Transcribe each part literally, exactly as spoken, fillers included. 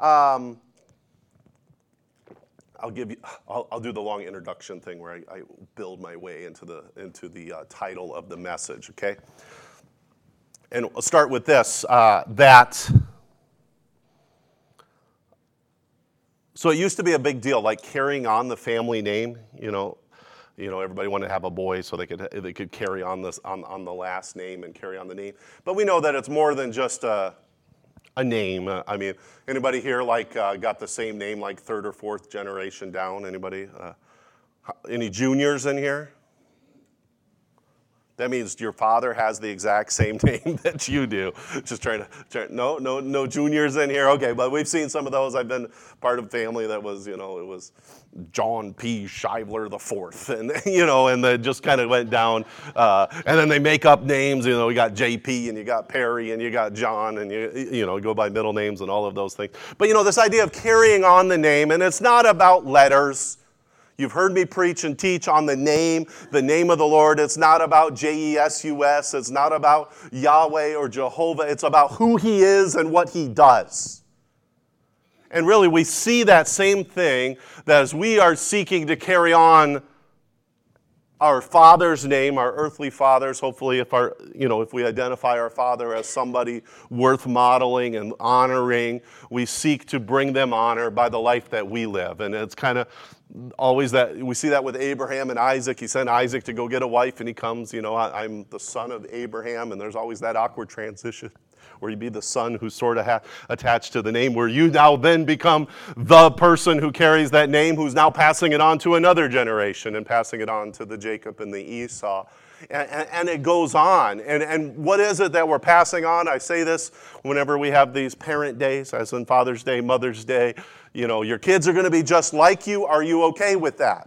Um, I'll give you. I'll, I'll do the long introduction thing where I, I build my way into the into the uh, title of the message. Okay. And I'll start with this. Uh, that. So it used to be a big deal, like carrying on the family name. You know, you know, everybody wanted to have a boy so they could they could carry on this on, on the last name and carry on the name. But we know that it's more than just a a name. Uh, I mean, anybody here like uh, got the same name like third or fourth generation down? Anybody? Uh, any juniors in here? That means your father has the exact same name that you do. Just trying to, try, no, no, no juniors in here. Okay, but we've seen some of those. I've been part of a family that was, you know, it was John P. Shivler the fourth, and you know, and then just kind of went down. Uh, and then they make up names. You know, you got J P and you got Perry and you got John, and you, you know, go by middle names and all of those things. But you know, this idea of carrying on the name, and it's not about letters. You've heard me preach and teach on the name, the name of the Lord. It's not about J E S U S. It's not about Yahweh or Jehovah. It's about who He is and what He does. And really, we see that same thing that as we are seeking to carry on our Father's name, our earthly fathers, hopefully if our, you know, if we identify our Father as somebody worth modeling and honoring, we seek to bring them honor by the life that we live. And it's kind of always that, we see that with Abraham and Isaac. He sent Isaac to go get a wife, and he comes, you know, I, I'm the son of Abraham, and there's always that awkward transition where you be the son who's sort of ha- attached to the name, where you now then become the person who carries that name, who's now passing it on to another generation and passing it on to the Jacob and the Esau. And, and, and it goes on. And, and what is it that we're passing on? I say this whenever we have these parent days, as in Father's Day, Mother's Day. You know, your kids are going to be just like you. Are you okay with that?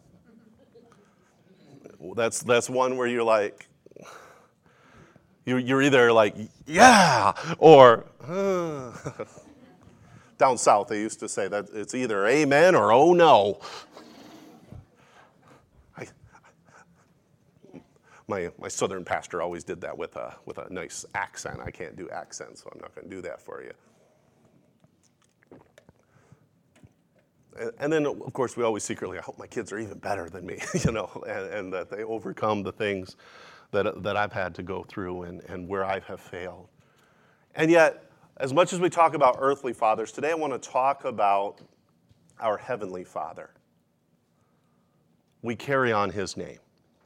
That's that's one where you're like, you're either like, yeah, or, uh. Down south, they used to say that it's either amen or oh no. I, my my southern pastor always did that with a with a nice accent. I can't do accents, so I'm not going to do that for you. And, and then, of course, we always secretly, I hope my kids are even better than me, you know, and, and that they overcome the things that that I've had to go through and, and where I have failed. And yet, as much as we talk about earthly fathers, today I want to talk about our heavenly Father. We carry on His name.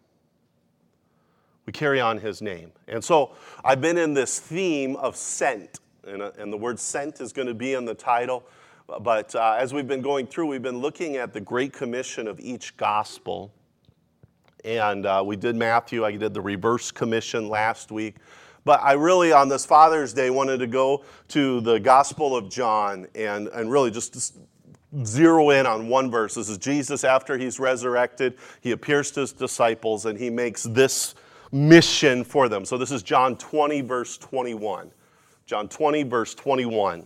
We carry on His name. And so I've been in this theme of sent, and, uh, and the word sent is going to be in the title. But uh, as we've been going through, we've been looking at the Great Commission of each gospel. And uh, we did Matthew, I did the reverse commission last week. But I really, on this Father's Day, wanted to go to the Gospel of John and, and really just zero in on one verse. This is Jesus after He's resurrected. He appears to His disciples, and He makes this mission for them. So this is John twenty, verse twenty-one. John twenty, verse twenty-one.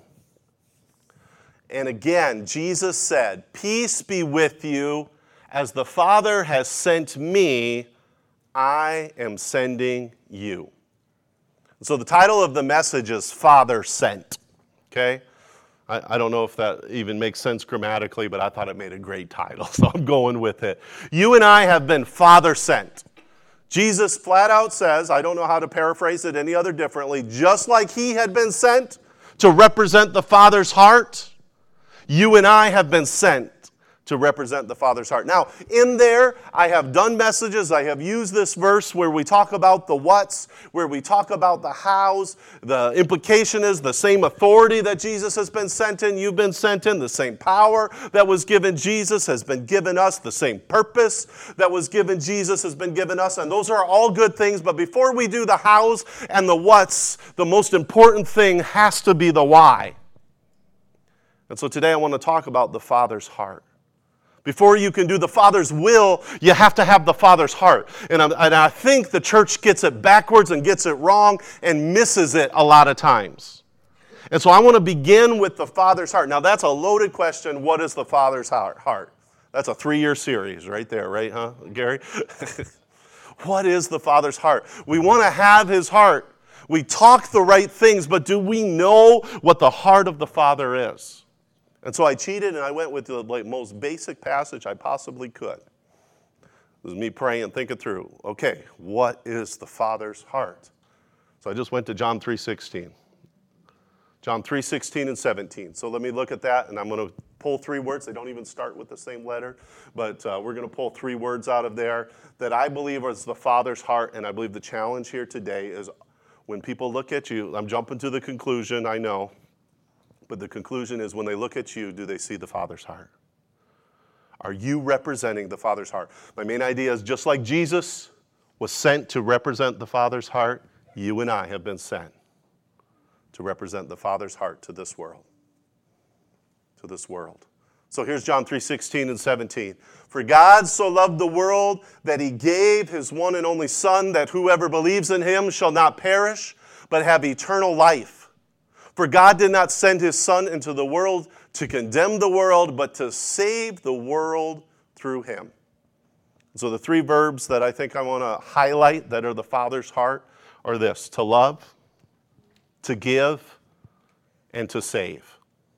And again, Jesus said, "Peace be with you. As the Father has sent me, I am sending you." So the title of the message is Father Sent, okay? I, I don't know if that even makes sense grammatically, but I thought it made a great title, so I'm going with it. You and I have been Father Sent. Jesus flat out says, I don't know how to paraphrase it any other differently, just like He had been sent to represent the Father's heart, you and I have been sent to represent the Father's heart. Now, in there, I have done messages. I have used this verse where we talk about the whats, where we talk about the hows. The implication is the same authority that Jesus has been sent in, you've been sent in. The same power that was given Jesus has been given us. The same purpose that was given Jesus has been given us. And those are all good things. But before we do the hows and the whats, the most important thing has to be the why. And so today I want to talk about the Father's heart. Before you can do the Father's will, you have to have the Father's heart. And I, and I think the church gets it backwards and gets it wrong and misses it a lot of times. And so I want to begin with the Father's heart. Now that's a loaded question. What is the Father's heart? That's a three-year series right there, right, huh, Gary? What is the Father's heart? We want to have His heart. We talk the right things, but do we know what the heart of the Father is? And so I cheated and I went with the like, most basic passage I possibly could. It was me praying, thinking through, okay, what is the Father's heart? So I just went to John three sixteen. John three sixteen and seventeen. So let me look at that, and I'm going to pull three words. They don't even start with the same letter, but uh, we're going to pull three words out of there that I believe is the Father's heart, and I believe the challenge here today is when people look at you, I'm jumping to the conclusion, I know, but the conclusion is when they look at you, do they see the Father's heart? Are you representing the Father's heart? My main idea is just like Jesus was sent to represent the Father's heart, you and I have been sent to represent the Father's heart to this world. To this world. So here's John three sixteen and seventeen. For God so loved the world that he gave his one and only Son, that whoever believes in him shall not perish, but have eternal life. For God did not send his Son into the world to condemn the world, but to save the world through him. So the three verbs that I think I want to highlight that are the Father's heart are this: to love, to give, and to save.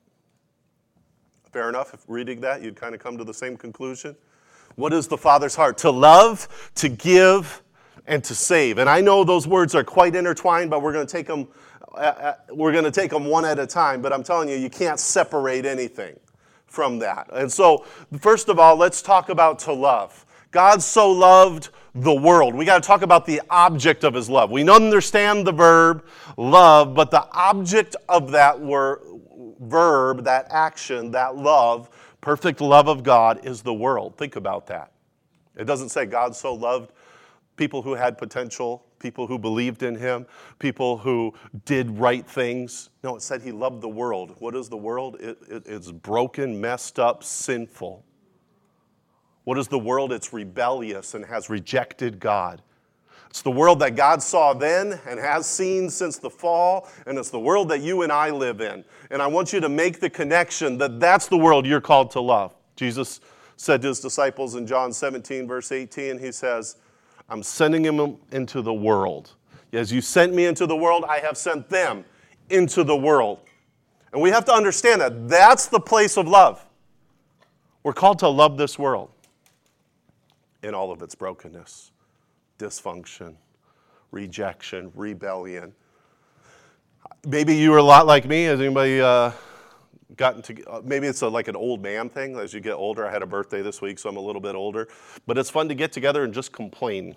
Fair enough, if reading that, you'd kind of come to the same conclusion. What is the Father's heart? To love, to give, and to save. And I know those words are quite intertwined, but we're going to take them, uh, we're going to take them one at a time. But I'm telling you, you can't separate anything from that. And so, first of all, let's talk about to love. God so loved the world. We got to talk about the object of his love. We understand the verb love, but the object of that word, verb, that action, that love, perfect love of God is the world. Think about that. It doesn't say God so loved people who had potential, people who believed in him, people who did right things. No, it said he loved the world. What is the world? It, it, it's broken, messed up, sinful. What is the world? It's rebellious and has rejected God. It's the world that God saw then and has seen since the fall, and it's the world that you and I live in. And I want you to make the connection that that's the world you're called to love. Jesus said to his disciples in John seventeen, verse eighteen, he says, I'm sending them into the world. As you sent me into the world, I have sent them into the world. And we have to understand that that's the place of love. We're called to love this world in all of its brokenness, dysfunction, rejection, rebellion. Maybe you were a lot like me. Has anybody uh, gotten to, uh, maybe it's a, like an old man thing. As you get older, I had a birthday this week, so I'm a little bit older. But it's fun to get together and just complain.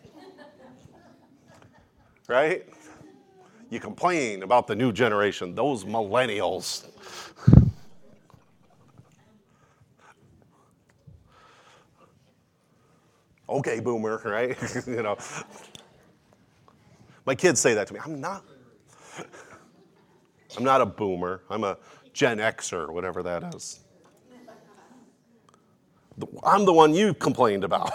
Right? You complain about the new generation, those millennials. Okay, boomer, right? You know. My kids say that to me. I'm not. I'm not a boomer. I'm a Gen Xer, whatever that is. I'm the one you complained about.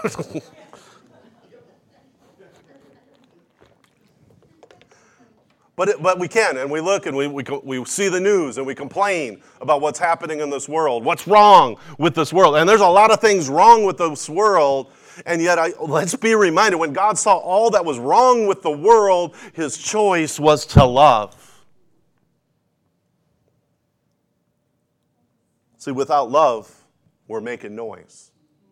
But it, but we can, and we look, and we, we we see the news, and we complain about what's happening in this world. What's wrong with this world? And there's a lot of things wrong with this world. And yet, I, let's be reminded, when God saw all that was wrong with the world, his choice was to love. See, without love, we're making noise.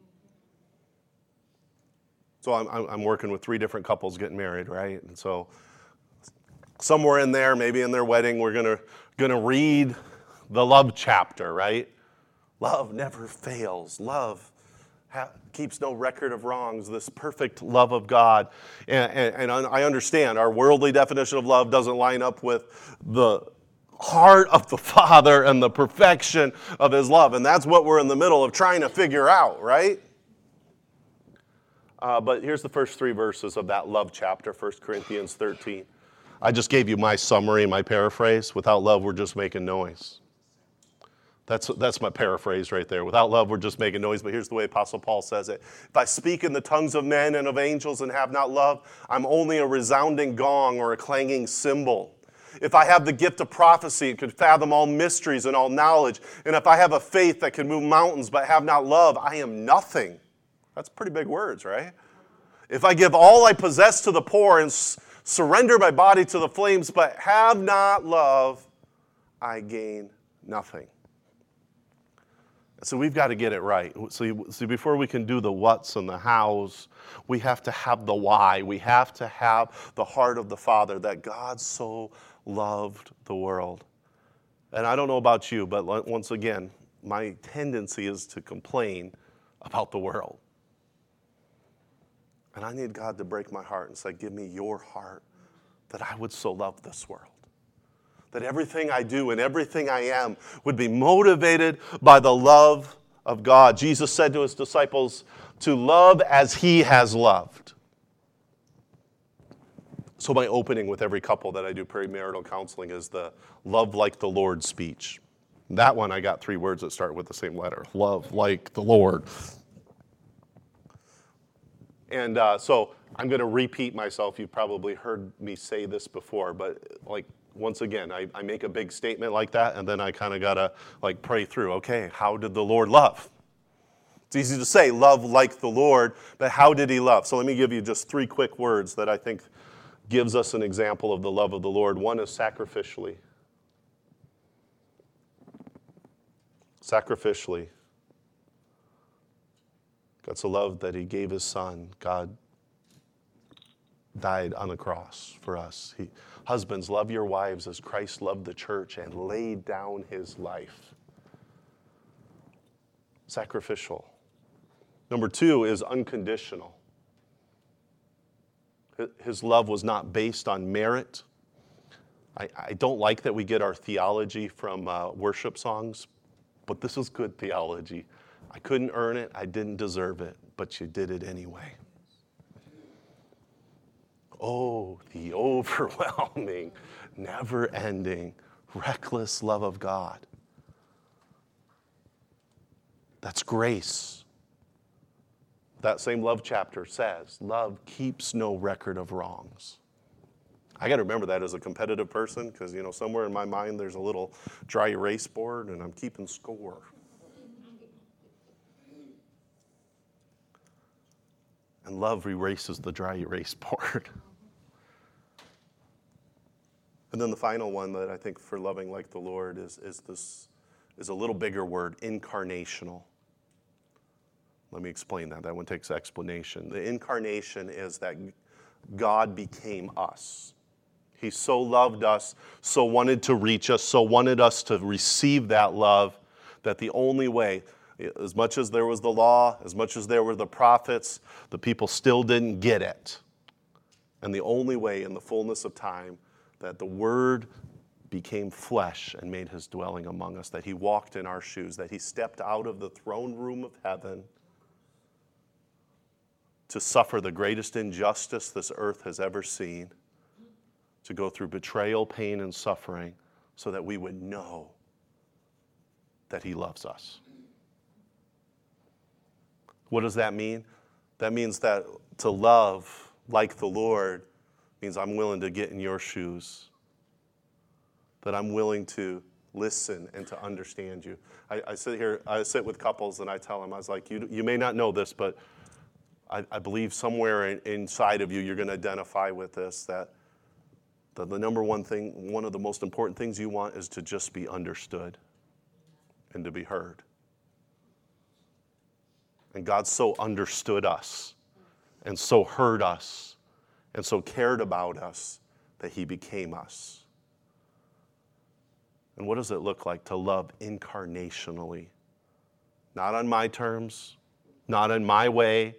So I'm, I'm working with three different couples getting married, right? And so somewhere in there, maybe in their wedding, we're gonna gonna read the love chapter, right? Love never fails. Love ha- keeps no record of wrongs. This perfect love of God, and, and, and I understand our worldly definition of love doesn't line up with the heart of the Father and the perfection of his love, and that's what we're in the middle of trying to figure out, right? Uh, but here's the first three verses of that love chapter, First Corinthians thirteen. I just gave you my summary, my paraphrase. Without love, we're just making noise. That's, that's my paraphrase right there. Without love, we're just making noise. But here's the way Apostle Paul says it. If I speak in the tongues of men and of angels and have not love, I'm only a resounding gong or a clanging cymbal. If I have the gift of prophecy and could fathom all mysteries and all knowledge, and if I have a faith that can move mountains but have not love, I am nothing. That's pretty big words, right? If I give all I possess to the poor and s- surrender my body to the flames but have not love, I gain nothing. So we've got to get it right. See, see, before we can do the what's and the how's, we have to have the why. We have to have the heart of the Father, that God so loved the world. And I don't know about you, but once again, my tendency is to complain about the world. And I need God to break my heart and say, give me your heart, that I would so love this world. That everything I do and everything I am would be motivated by the love of God. Jesus said to his disciples, to love as he has loved. So my opening with every couple that I do premarital counseling is the love like the Lord speech. That one, I got three words that start with the same letter. Love like the Lord. And uh, so I'm going to repeat myself. You've probably heard me say this before, but like, once again, I, I make a big statement like that, and then I kind of got to like pray through, okay, how did the Lord love? It's easy to say, love like the Lord, but how did he love? So let me give you just three quick words that I think gives us an example of the love of the Lord. One is sacrificially. Sacrificially. God so loved that he gave his son. God died on the cross for us. He, husbands, love your wives as Christ loved the church and laid down his life. Sacrificial. Number two is unconditional. His love was not based on merit. I, I don't like that we get our theology from uh, worship songs, but this is good theology. I couldn't earn it, I didn't deserve it, but you did it anyway. Oh, the overwhelming, never-ending, reckless love of God. That's grace. That same love chapter says, love keeps no record of wrongs. I got to remember that as a competitive person, because, you know, somewhere in my mind there's a little dry erase board, and I'm keeping score. And love erases the dry erase board. And then the final one that I think for loving like the Lord is, is this is a little bigger word, incarnational. Let me explain that. That one takes explanation. The incarnation is that God became us. He so loved us, so wanted to reach us, so wanted us to receive that love, that the only way, as much as there was the law, as much as there were the prophets, the people still didn't get it. And the only way in the fullness of time that the Word became flesh and made his dwelling among us, that he walked in our shoes, that he stepped out of the throne room of heaven to suffer the greatest injustice this earth has ever seen, to go through betrayal, pain, and suffering, so that we would know that he loves us. What does that mean? That means that to love like the Lord means I'm willing to get in your shoes, that I'm willing to listen and to understand you. I, I sit here, I sit with couples, and I tell them, I was like, you, you may not know this, but I, I believe somewhere in, inside of you, you're going to identify with this, that the, the number one thing, one of the most important things you want is to just be understood and to be heard. And God so understood us and so heard us and so cared about us that he became us. And what does it look like to love incarnationally? Not on my terms, not in my way,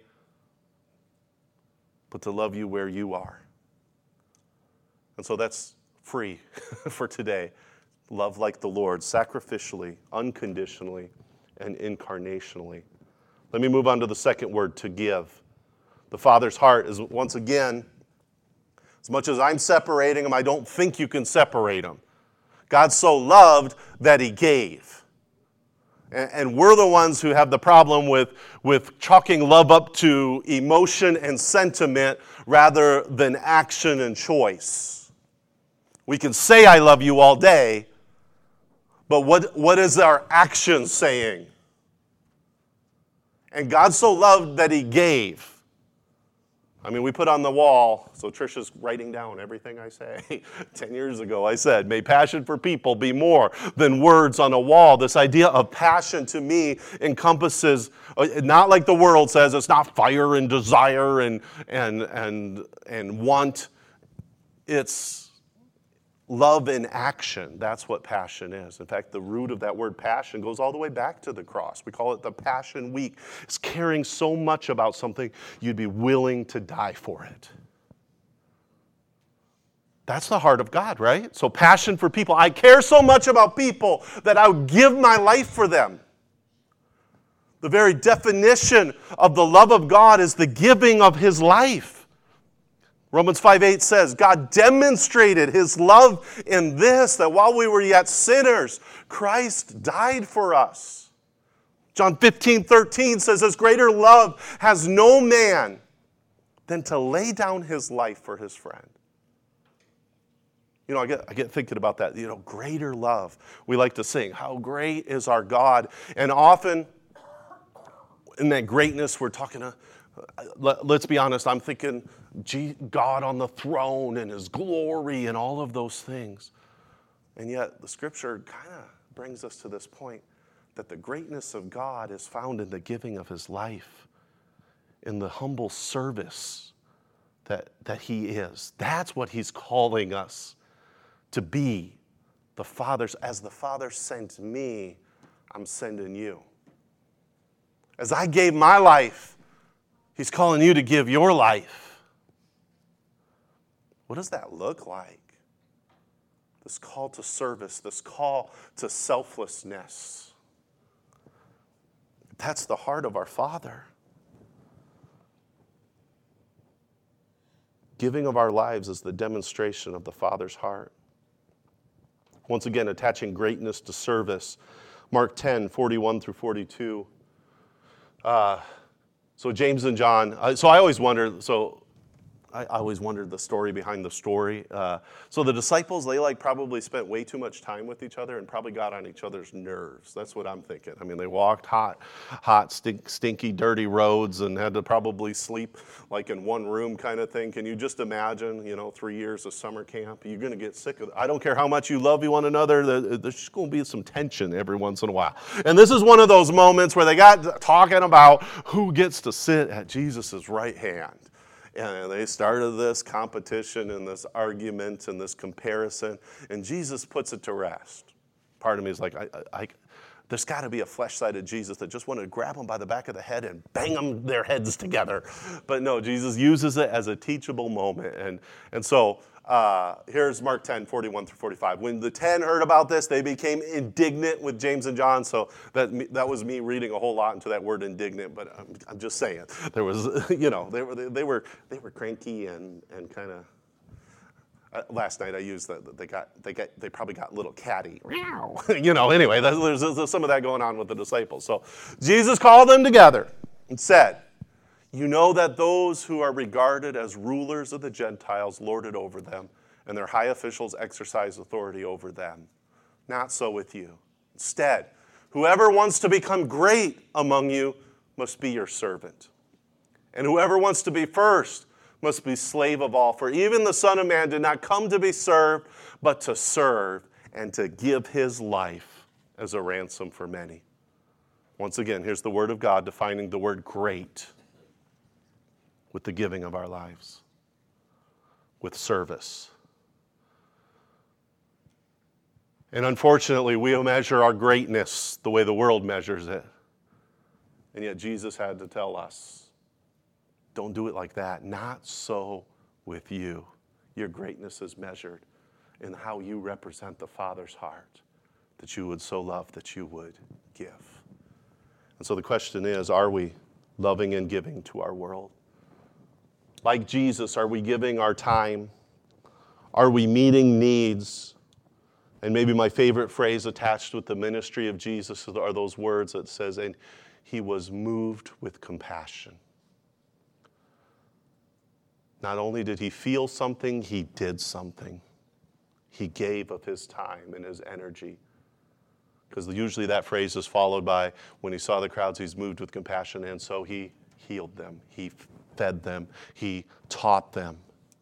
but to love you where you are. And so that's free for today. Love like the Lord, sacrificially, unconditionally, and incarnationally. Let me move on to the second word, to give. The Father's heart is, once again, as much as I'm separating them, I don't think you can separate them. God so loved that he gave. And we're the ones who have the problem with, with chalking love up to emotion and sentiment rather than action and choice. We can say I love you all day, but what, what is our action saying? And God so loved that he gave. I mean, we put on the wall, so Trisha's writing down everything I say. Ten years ago, I said, may passion for people be more than words on a wall. This idea of passion to me encompasses, not like the world says, it's not fire and desire and, and, and, and want. It's love in action. That's what passion is. In fact, the root of that word passion goes all the way back to the cross. We call it the Passion Week. It's caring so much about something you'd be willing to die for it. That's the heart of God, right? So passion for people. I care so much about people that I would give my life for them. The very definition of the love of God is the giving of his life. Romans five eight says, God demonstrated his love in this, that while we were yet sinners, Christ died for us. John fifteen thirteen says, this greater love has no man than to lay down his life for his friend. You know, I get, I get thinking about that, you know, greater love. We like to sing, how great is our God. And often in that greatness, we're talking to, let's be honest, I'm thinking God on the throne and his glory and all of those things. And yet the scripture kind of brings us to this point that the greatness of God is found in the giving of his life, in the humble service that, that he is. That's what he's calling us to be. The Father's, as the Father sent me, I'm sending you. As I gave my life, he's calling you to give your life. What does that look like? This call to service, this call to selflessness. That's the heart of our Father. Giving of our lives is the demonstration of the Father's heart. Once again, attaching greatness to service. Mark ten, forty-one through forty-two. Uh, so James and John, uh, so I always wonder, so I, I always wondered the story behind the story. Uh, so the disciples, they like probably spent way too much time with each other and probably got on each other's nerves. That's what I'm thinking. I mean, they walked hot, hot, stink, stinky, dirty roads and had to probably sleep like in one room kind of thing. Can you just imagine, you know, three years of summer camp? You're going to get sick of it. I don't care how much you love one another. There's just going to be some tension every once in a while. And this is one of those moments where they got talking about who gets to sit at Jesus' right hand. And they started this competition and this argument and this comparison. And Jesus puts it to rest. Part of me is like, I, I, I, there's got to be a flesh-sided Jesus that just wanted to grab them by the back of the head and bang them their heads together. But no, Jesus uses it as a teachable moment. And, and so uh, here's Mark ten, forty-one through forty-five. When the ten heard about this, they became indignant with James and John. So that that was me reading a whole lot into that word indignant. But I'm, I'm just saying, there was, you know, they were they were they were cranky and and kind of. Uh, last night I used that they got they got they probably got a little catty, you know. Anyway, there's, there's some of that going on with the disciples. So Jesus called them together and said, "You know that those who are regarded as rulers of the Gentiles lord it over them, and their high officials exercise authority over them. Not so with you. Instead, whoever wants to become great among you must be your servant, and whoever wants to be first must be slave of all. For even the Son of Man did not come to be served, but to serve and to give his life as a ransom for many." Once again, here's the word of God defining the word great with the giving of our lives, with service. And unfortunately, we measure our greatness the way the world measures it. And yet Jesus had to tell us, don't do it like that. Not so with you. Your greatness is measured in how you represent the Father's heart, that you would so love, that you would give. And so the question is, are we loving and giving to our world? Like Jesus, are we giving our time? Are we meeting needs? And maybe my favorite phrase attached with the ministry of Jesus are those words that says, and he was moved with compassion. Not only did he feel something, he did something. He gave of his time and his energy. Because usually that phrase is followed by, when he saw the crowds, he's moved with compassion, and so he healed them. He fed them, he taught them.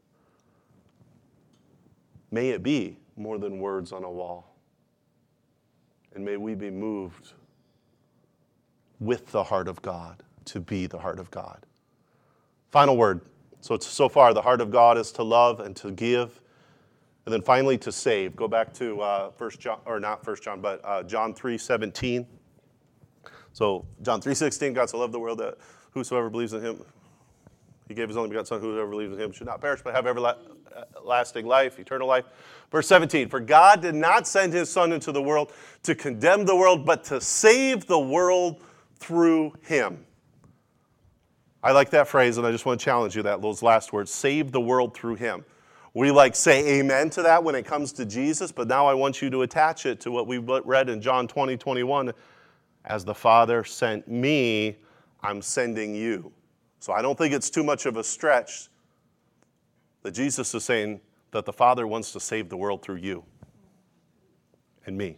May it be more than words on a wall. And may we be moved with the heart of God to be the heart of God. Final word. So it's, so far, the heart of God is to love and to give, and then finally to save. Go back to uh, First John, or not First John, but uh, John three seventeen. So John three sixteen, God so loved the world that whosoever believes in him, he gave his only begotten Son, whoever believes in him should not perish, but have everlasting life, eternal life. Verse seventeen, for God did not send his Son into the world to condemn the world, but to save the world through him. I like that phrase, and I just want to challenge you, that those last words, save the world through him. We like say amen to that when it comes to Jesus, but now I want you to attach it to what we read in John twenty, twenty-one. As the Father sent me, I'm sending you. So I don't think it's too much of a stretch that Jesus is saying that the Father wants to save the world through you and me.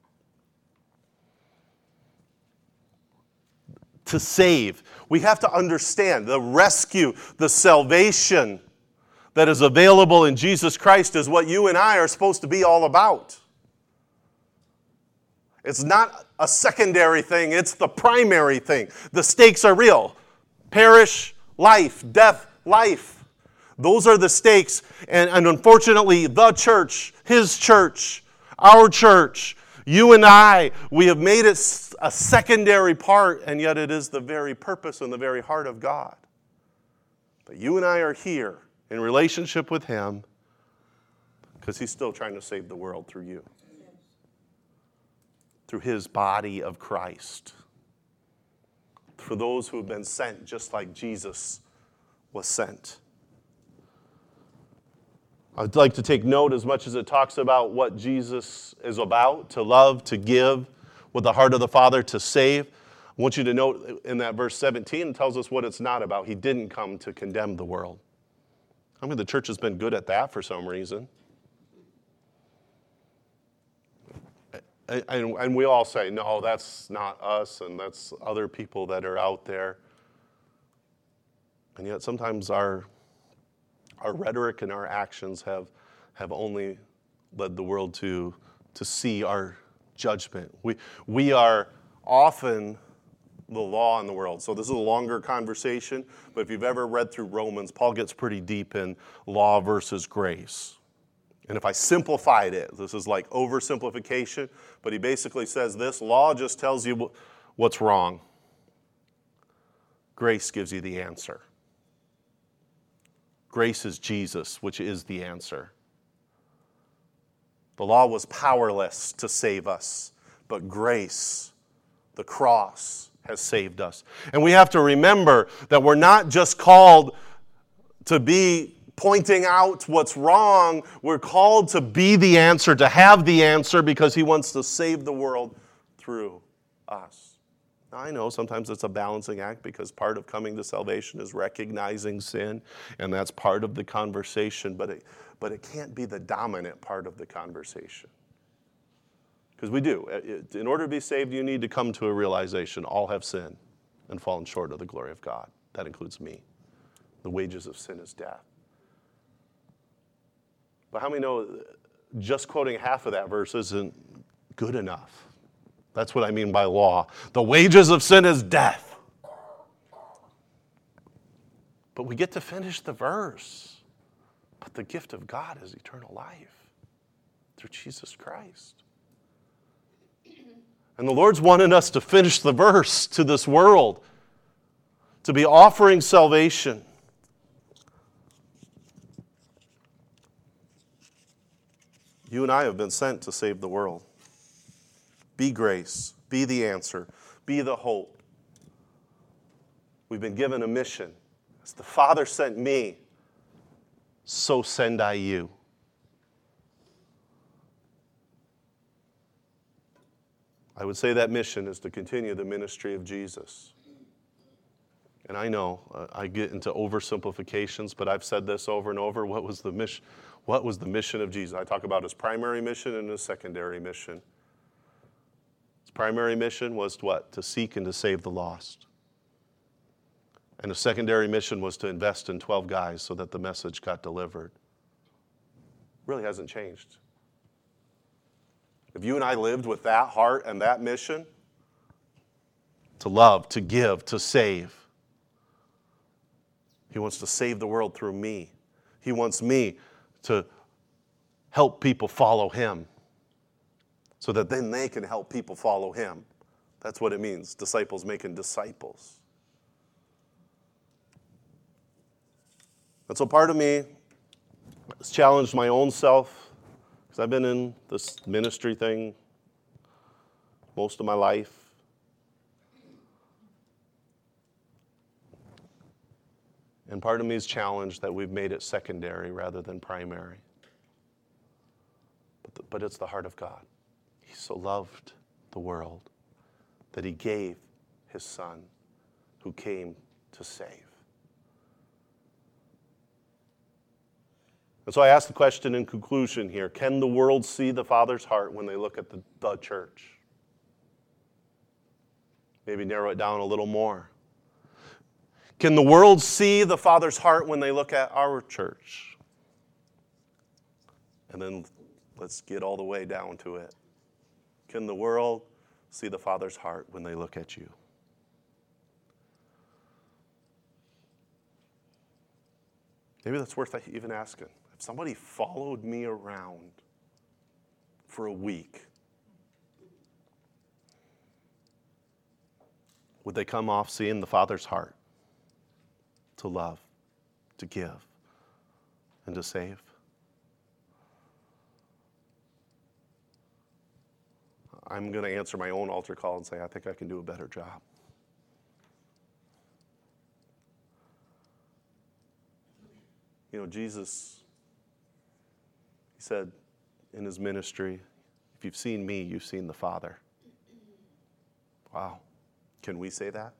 To save, we have to understand the rescue, the salvation that is available in Jesus Christ is what you and I are supposed to be all about. It's not a secondary thing, it's the primary thing. The stakes are real. Perish, life, death, life. Those are the stakes. And, and unfortunately, the church, his church, our church, you and I, we have made it a secondary part, and yet it is the very purpose and the very heart of God. But you and I are here in relationship with him because he's still trying to save the world through you. Through his body of Christ. For those who have been sent just like Jesus was sent. I'd like to take note, as much as it talks about what Jesus is about, to love, to give, with the heart of the Father, to save. I want you to note in that verse seventeen, it tells us what it's not about. He didn't come to condemn the world. I mean, the church has been good at that for some reason. And, and we all say, no, that's not us, and that's other people that are out there. And yet sometimes our our rhetoric and our actions have, have only led the world to, to see our judgment. We, we are often the law in the world. So this is a longer conversation, but if you've ever read through Romans, Paul gets pretty deep in law versus grace. And if I simplified it, this is like oversimplification, but he basically says this: law just tells you what's wrong. Grace gives you the answer. Grace is Jesus, which is the answer. The law was powerless to save us, but grace, the cross, has saved us. And we have to remember that we're not just called to be pointing out what's wrong. We're called to be the answer, to have the answer, because he wants to save the world through us. Now, I know sometimes it's a balancing act, because part of coming to salvation is recognizing sin, and that's part of the conversation, but it, but it can't be the dominant part of the conversation. Because we do. In order to be saved, you need to come to a realization: all have sinned and fallen short of the glory of God. That includes me. The wages of sin is death. But how many know just quoting half of that verse isn't good enough? That's what I mean by law. The wages of sin is death. But we get to finish the verse. But the gift of God is eternal life through Jesus Christ. And the Lord's wanting us to finish the verse to this world, to be offering salvation. You and I have been sent to save the world. Be grace. Be the answer. Be the hope. We've been given a mission. As the Father sent me, so send I you. I would say that mission is to continue the ministry of Jesus. And I know uh, I get into oversimplifications, but I've said this over and over. What was the mission? What was the mission of Jesus? I talk about his primary mission and his secondary mission. His primary mission was what? To seek and to save the lost. And a secondary mission was to invest in twelve guys so that the message got delivered. Really hasn't changed. If you and I lived with that heart and that mission, to love, to give, to save, He wants to save the world through me. He wants me to help people follow Him so that then they can help people follow Him. That's what it means, disciples making disciples. And so part of me has challenged my own self, because I've been in this ministry thing most of my life. And part of me is challenged that we've made it secondary rather than primary. But, the, but it's the heart of God. He so loved the world that He gave His Son who came to save. And so I ask the question in conclusion here, can the world see the Father's heart when they look at the, the church? Maybe narrow it down a little more. Can the world see the Father's heart when they look at our church? And then let's get all the way down to it. Can the world see the Father's heart when they look at you? Maybe that's worth even asking. If somebody followed me around for a week, would they come off seeing the Father's heart to love, to give, and to save? I'm going to answer my own altar call and say, I think I can do a better job. You know, Jesus, He said in His ministry, if you've seen me, you've seen the Father. Wow. Can we say that?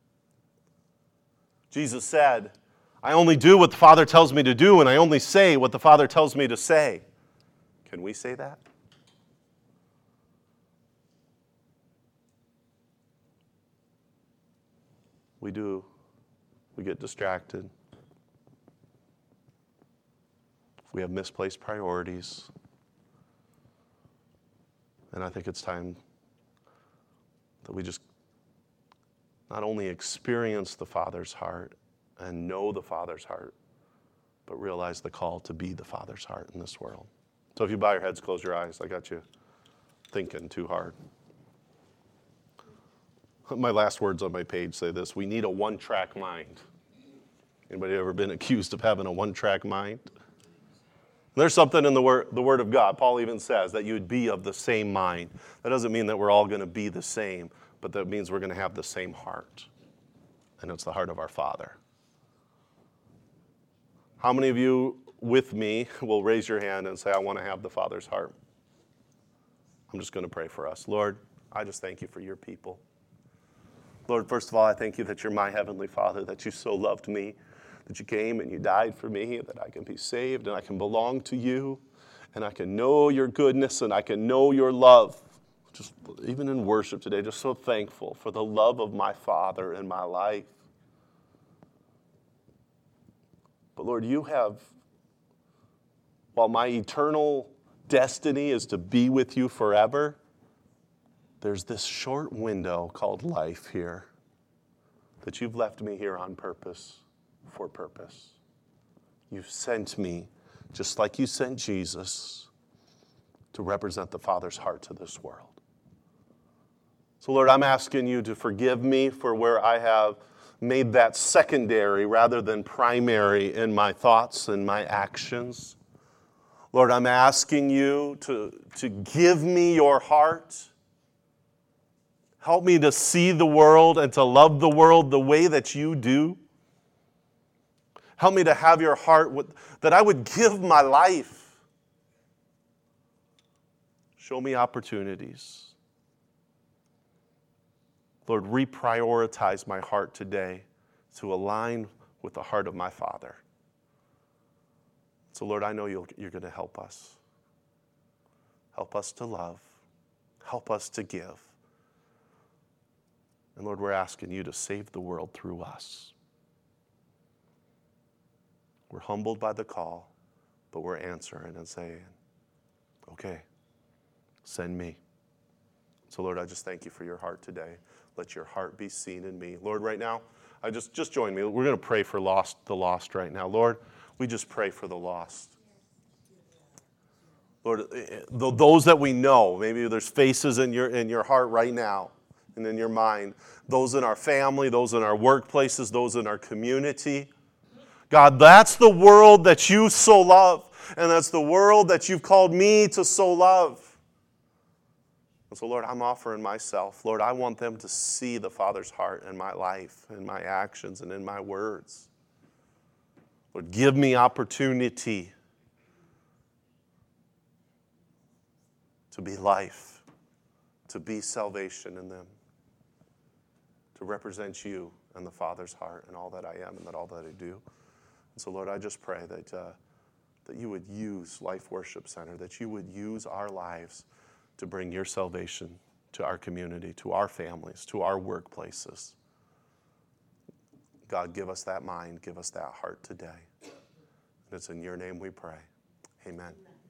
Jesus said, I only do what the Father tells me to do, and I only say what the Father tells me to say. Can we say that? We do. We get distracted. We have misplaced priorities. And I think it's time that we just not only experience the Father's heart and know the Father's heart, but realize the call to be the Father's heart in this world. So if you bow your heads, close your eyes. I got you thinking too hard. My last words on my page say this: we need a one-track mind. Anybody ever been accused of having a one-track mind? There's something in the word, the Word of God. Paul even says that you'd be of the same mind. That doesn't mean that we're all going to be the same, but that means we're going to have the same heart. And it's the heart of our Father. How many of you with me will raise your hand and say, I want to have the Father's heart? I'm just going to pray for us. Lord, I just thank you for your people. Lord, first of all, I thank you that you're my Heavenly Father, that you so loved me, that you came and you died for me, that I can be saved and I can belong to you, and I can know your goodness and I can know your love. Just even in worship today, just so thankful for the love of my Father in my life. But Lord, you have, while my eternal destiny is to be with you forever, there's this short window called life here that you've left me here on purpose, for purpose. You've sent me, just like you sent Jesus, to represent the Father's heart to this world. So Lord, I'm asking you to forgive me for where I have made that secondary rather than primary in my thoughts and my actions. Lord, I'm asking you to, to give me your heart. Help me to see the world and to love the world the way that you do. Help me to have your heart, with, that I would give my life. Show me opportunities. Lord, reprioritize my heart today to align with the heart of my Father. So, Lord, I know you'll, you're going to help us. Help us to love. Help us to give. And Lord, we're asking you to save the world through us. We're humbled by the call, but we're answering and saying, okay, send me. So Lord, I just thank you for your heart today. Let your heart be seen in me. Lord, right now, I just, just join me. We're going to pray for lost, the lost right now. Lord, we just pray for the lost. Lord, those that we know, maybe there's faces in your, in your heart right now and in your mind, those in our family, those in our workplaces, those in our community. God, that's the world that you so love, and that's the world that you've called me to so love. And so, Lord, I'm offering myself. Lord, I want them to see the Father's heart in my life, in my actions, and in my words. Lord, give me opportunity to be life, to be salvation in them, to represent you and the Father's heart and all that I am and that all that I do. And so, Lord, I just pray that, uh, that you would use Life Worship Center, that you would use our lives to bring your salvation to our community, to our families, to our workplaces. God, give us that mind, give us that heart today. And it's in your name we pray. Amen.